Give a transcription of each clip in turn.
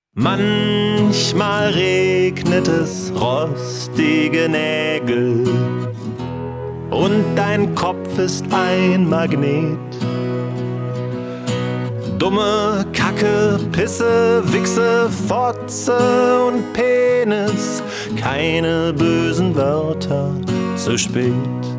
Manchmal regnet es rostige Nägel und dein Kopf ist ein Magnet. Dumme Kacke, Pisse, Wichse, Fotze und Penis, keine bösen Wörter, zu spät.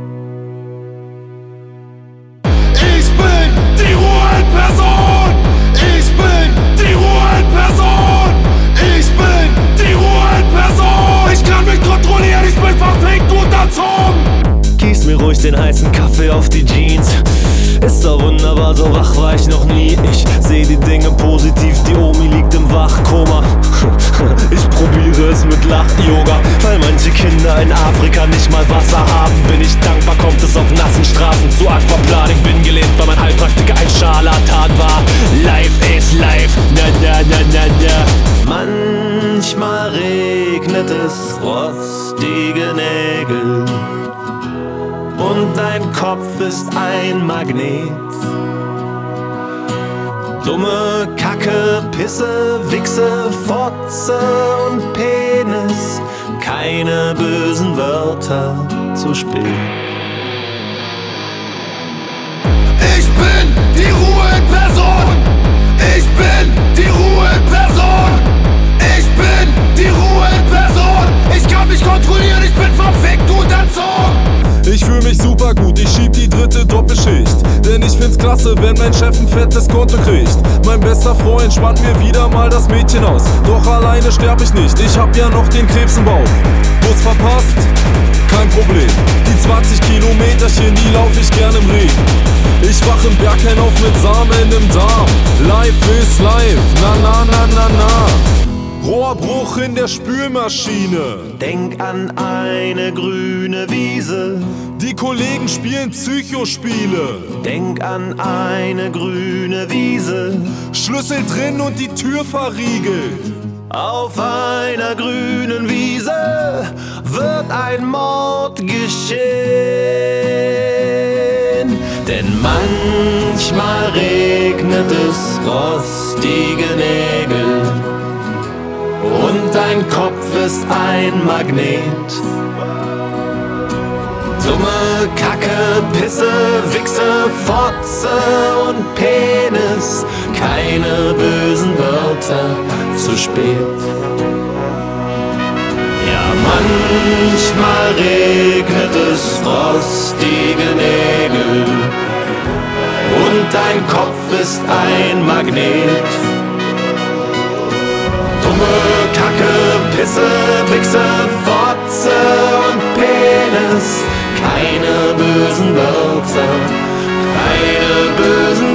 Ich bin die Ruhe in Person! Ich bin die Ruhe in Person! Ich bin die Ruhe in Person! Ich kann mich kontrollieren, ich bin verfickt gut erzogen! Gieß mir ruhig den heißen Kaffee auf die Jeans. Ist doch wunderbar, so wach war ich noch nie. Ich seh die Dinge positiv, die Omi liegt im Wachkoma. Ich probiere es mit Lach-Yoga. Weil manche Kinder in Afrika nicht mal Wasser haben, bin ich dankbar, kommt es auf nassen Straßen zu Aquaplaning. Bin gelähmt, weil mein Heilpraktiker ein Scharlatan war. Life is life, na na na na na. Manchmal regnet es rostige Nägel und dein Kopf ist ein Magnet. Dumme Kacke, Pisse, Wichse, Fotze und Penis, keine bösen Wörter, zu spät. Ich bin die Ruhe in Person! Ich bin die Ruhe in Person! Ich bin die Ruhe in Person! Ich kann mich kontrollieren, ich bin verfickt gut erzogen! Ich fühl mich super gut, ich schieb die dritte Doppelschicht. Denn ich find's klasse, wenn mein Chef ein fettes Konto kriegt. Mein bester Freund spannt mir wieder mal das Mädchen aus. Doch alleine sterb ich nicht, ich hab ja noch den Krebs im Bauch. Bus verpasst? Kein Problem. Die 20 Kilometerchen, die lauf ich gern im Regen. Ich wach im Berghain auf mit Samen im Darm. Life is life, na na na na na. Rohrbruch in der Spülmaschine. Denk an eine grüne Wiese. Die Kollegen spielen Psychospiele. Denk an eine grüne Wiese. Schlüssel drin und die Tür verriegelt. Auf einer grünen Wiese wird ein Mord geschehen. Denn manchmal regnet es rostige Nägel und dein Kopf ist ein Magnet. Dumme Kacke, Pisse, Wichse, Fotze und Penis, keine bösen Wörter, zu spät. Ja, manchmal regnet es rostige Nägel und dein Kopf ist ein Magnet. Dumme Kacke, Pisse, Wichse, Fotze und Penis, keine bösen Wörter, keine bösen